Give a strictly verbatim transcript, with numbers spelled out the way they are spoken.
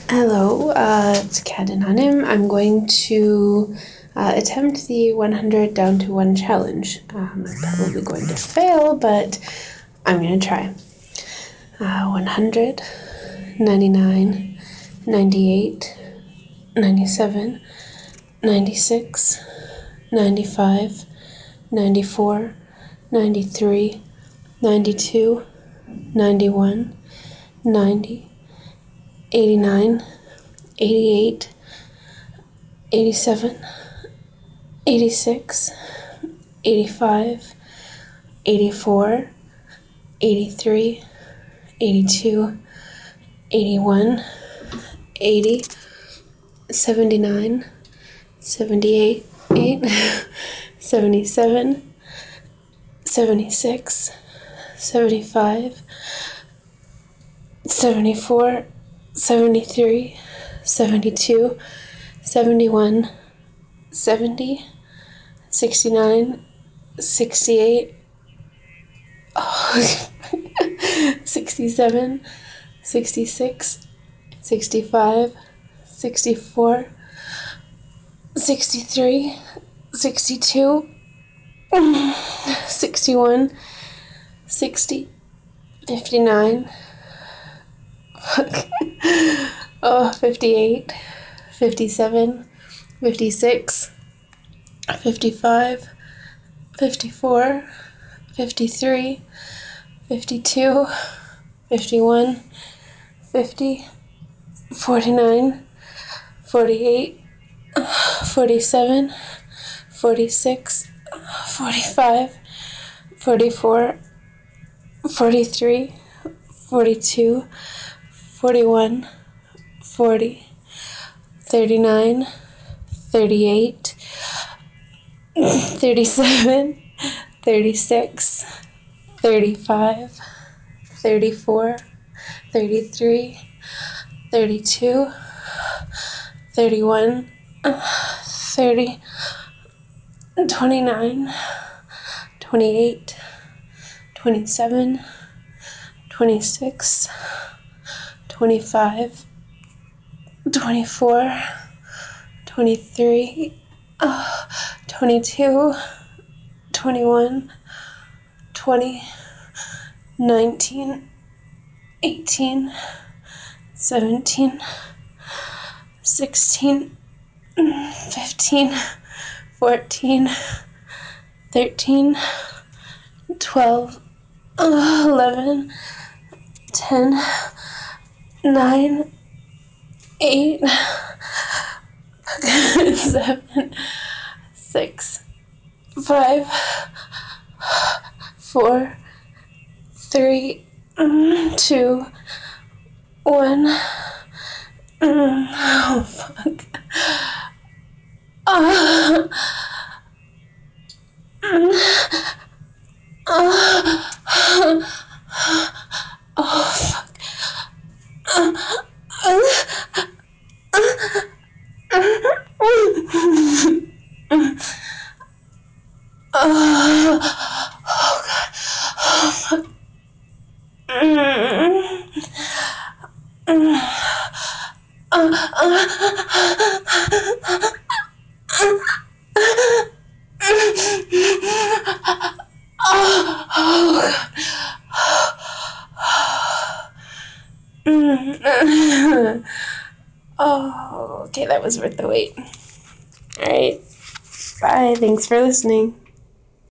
Hello, uh, it's Kat and Hanem. I'm going to uh, attempt the one hundred down to one challenge. Um, I'm probably going to fail, but I'm going to try. Uh, one hundred, ninety-nine, ninety-eight, ninety-seven, ninety-six, ninety-five, ninety-four, ninety-three, ninety-two, ninety-one, ninety, eighty-nine, eighty-eight, eighty-seven, eighty-six, eighty-five, eighty-four, eighty-three, eighty-two, eighty-one, eighty, seventy-nine, seventy-eight, seventy-seven, seventy-six, seventy-five, seventy-four, seventy-three, seventy-two, seventy-one, seventy, sixty-nine, sixty-eight, oh, sixty-seven, sixty-six, sixty-five, sixty-four, sixty-three, sixty-two, sixty-one, sixty, fifty-nine, oh, fifty-eight, fifty-seven, fifty-six, fifty-five, fifty-four, fifty-three, fifty-two, fifty-one, fifty, forty-nine, forty-eight, forty-seven, forty-six, forty-five, forty-four, forty-three, forty-two, forty-one, forty, thirty-nine, thirty-eight, thirty-seven, thirty-six, thirty-five, thirty-four, thirty-three, thirty-two, thirty-one, thirty, twenty-nine, twenty-eight, twenty-seven, twenty-six, twenty-five, twenty-four, twenty-three, uh, twenty-two, twenty-one, twenty, nineteen, eighteen, seventeen, sixteen, fifteen, fourteen, thirteen, twelve, eleven, ten, nine, eight, seven, six, five, four, three, two, one. Oh, fuck. Uh, uh, oh, fuck. Oh, God. Oh, fuck. Oh, okay, that was worth the wait. All right, bye. Thanks for listening.